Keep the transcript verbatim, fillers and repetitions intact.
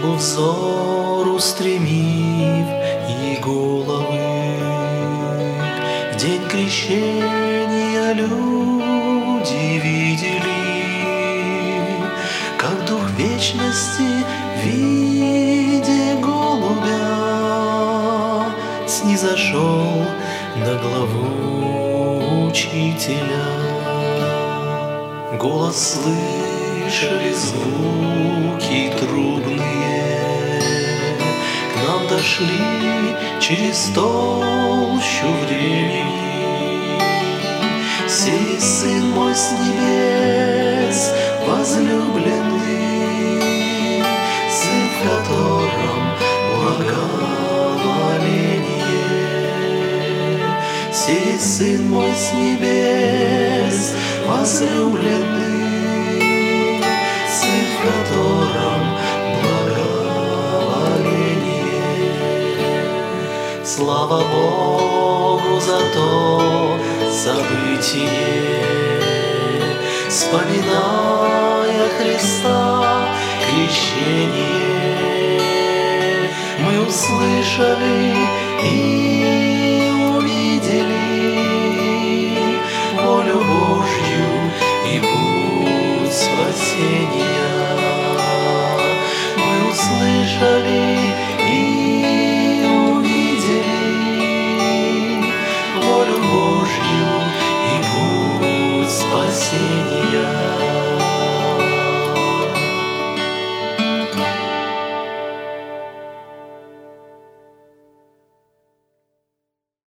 взор устремив и головы. В день крещения люди видели, как Дух вечности в виде голубя снизошел на главу учителя. Голос слышали, звуки трубные к нам дошли через толщу времени. Сей Сын мой с небес возлюбленный, Сын, в котором благоволение. Сей Сын мой с небес возлюбленный, Сын, в котором благоволение. Слава Богу за то событие, вспоминая Христа крещение, мы услышали и